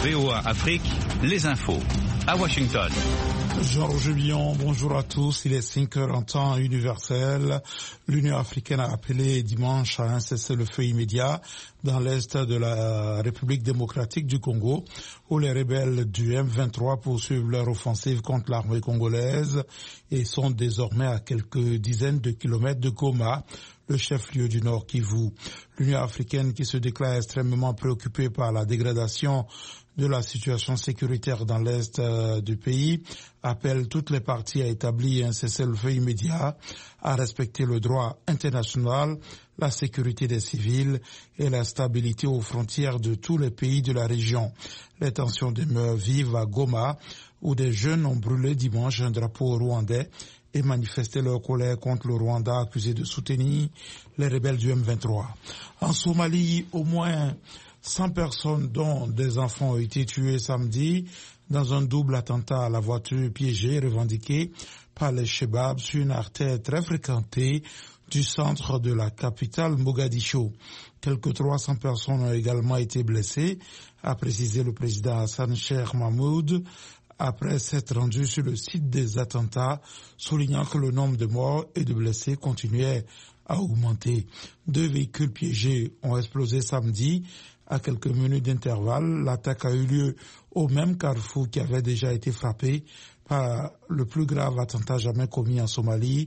VOA Afrique, les infos. À Washington. Georges Bion, bonjour à tous. Il est 5 heures en temps universel. L'Union africaine a appelé dimanche à un cessez-le-feu immédiat dans l'est de la République démocratique du Congo, où les rebelles du M23 poursuivent leur offensive contre l'armée congolaise et sont désormais à quelques dizaines de kilomètres de Goma, le chef-lieu du Nord Kivu. L'Union africaine, qui se déclare extrêmement préoccupée par la dégradation de la situation sécuritaire dans l'est du pays, appelle toutes les parties à établir un cessez-le-feu immédiat, à respecter le droit international, la sécurité des civils et la stabilité aux frontières de tous les pays de la région. Les tensions demeurent vives à Goma, où des jeunes ont brûlé dimanche un drapeau rwandais et manifesté leur colère contre le Rwanda accusé de soutenir les rebelles du M23. En Somalie, au moins 100 personnes, dont des enfants, ont été tuées samedi dans un double attentat à la voiture piégée revendiqué par les Chebabs sur une artère très fréquentée du centre de la capitale Mogadiscio. Quelques 300 personnes ont également été blessées, a précisé le président Hassan Sheikh Mahmoud, après s'être rendu sur le site des attentats, soulignant que le nombre de morts et de blessés continuait à augmenter. 2 véhicules piégés ont explosé samedi à quelques minutes d'intervalle. L'attaque a eu lieu au même carrefour qui avait déjà été frappé par le plus grave attentat jamais commis en Somalie.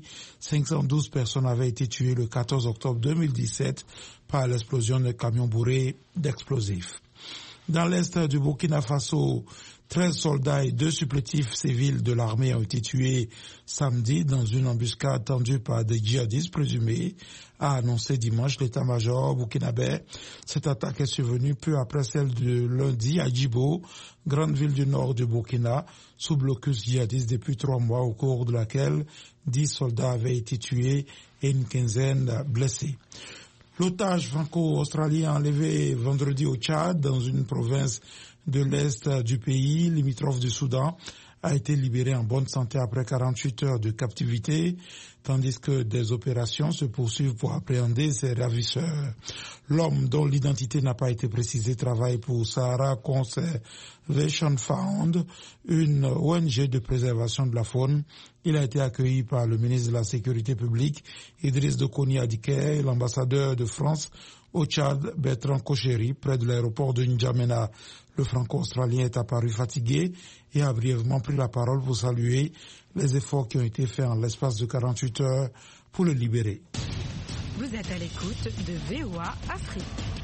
512 personnes avaient été tuées le 14 octobre 2017 par l'explosion d'un camion bourré d'explosifs. Dans l'est du Burkina Faso, 13 soldats et 2 supplétifs civils de l'armée ont été tués samedi dans une embuscade tendue par des djihadistes présumés, a annoncé dimanche l'état-major burkinabé. Cette attaque est survenue peu après celle de lundi à Djibo, grande ville du nord du Burkina, sous blocus djihadiste depuis 3 mois, au cours de laquelle 10 soldats avaient été tués et une quinzaine blessés. L'otage franco-australien enlevé vendredi au Tchad, dans une province de l'est du pays, limitrophe du Soudan, a été libéré en bonne santé après 48 heures de captivité, tandis que des opérations se poursuivent pour appréhender ses ravisseurs. L'homme, dont l'identité n'a pas été précisée, travaille pour Sahara Conservation Fund, une ONG de préservation de la faune. Il a été accueilli par le ministre de la Sécurité publique, Idriss Déby Aïdike, et l'ambassadeur de France au Tchad, Bertrand Kocheri, près de l'aéroport de N'Djamena. Le franco-australien est apparu fatigué et a brièvement pris la parole pour saluer les efforts qui ont été faits en l'espace de 48 heures pour le libérer. Vous êtes à l'écoute de VOA Afrique.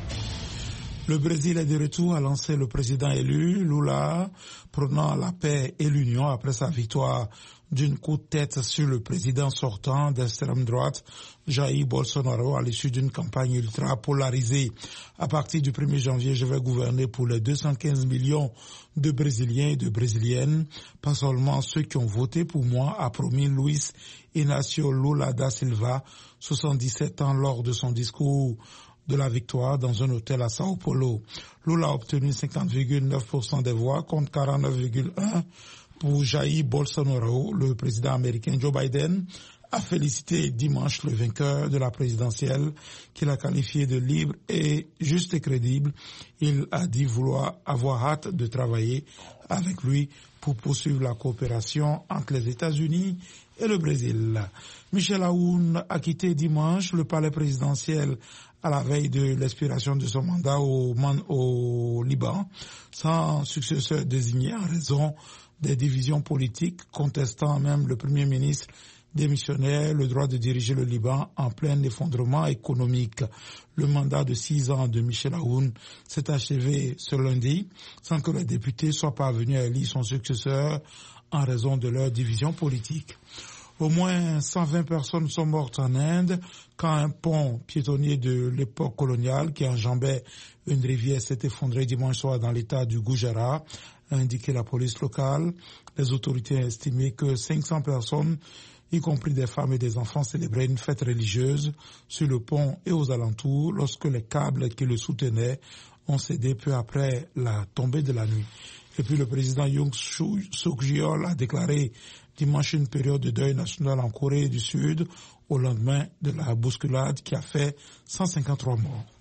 Le Brésil est de retour, a lancé le président élu, Lula, prônant la paix et l'union après sa victoire d'une coup de tête sur le président sortant d'extrême droite, Jair Bolsonaro, à l'issue d'une campagne ultra polarisée. À partir du 1er janvier, je vais gouverner pour les 215 millions de Brésiliens et de Brésiliennes, pas seulement ceux qui ont voté pour moi, a promis Luiz Inácio Lula da Silva, 77 ans, lors de son discours de la victoire dans un hôtel à Sao Paulo. Lula a obtenu 50,9% des voix contre 49,1% pour Jair Bolsonaro. Le président américain Joe Biden a félicité dimanche le vainqueur de la présidentielle, qu'il a qualifié de libre et juste et crédible. Il a dit vouloir avoir hâte de travailler avec lui pour poursuivre la coopération entre les États-Unis et le Brésil. Michel Aoun a quitté dimanche le palais présidentiel à la veille de l'expiration de son mandat au Liban, sans successeur désigné en raison des divisions politiques, contestant même le Premier ministre démissionnaire le droit de diriger le Liban en plein effondrement économique. Le mandat de 6 ans de Michel Aoun s'est achevé ce lundi sans que les députés soient parvenus à élire son successeur en raison de leur division politique. Au moins 120 personnes sont mortes en Inde quand un pont piétonnier de l'époque coloniale qui enjambait une rivière s'est effondré dimanche soir dans l'état du Gujarat, a indiqué la police locale. Les autorités ont estimé que 500 personnes, y compris des femmes et des enfants, célébraient une fête religieuse sur le pont et aux alentours lorsque les câbles qui le soutenaient ont cédé peu après la tombée de la nuit. Et puis le président Yoon Suk-yeol a déclaré dimanche une période de deuil national en Corée du Sud au lendemain de la bousculade qui a fait 153 morts.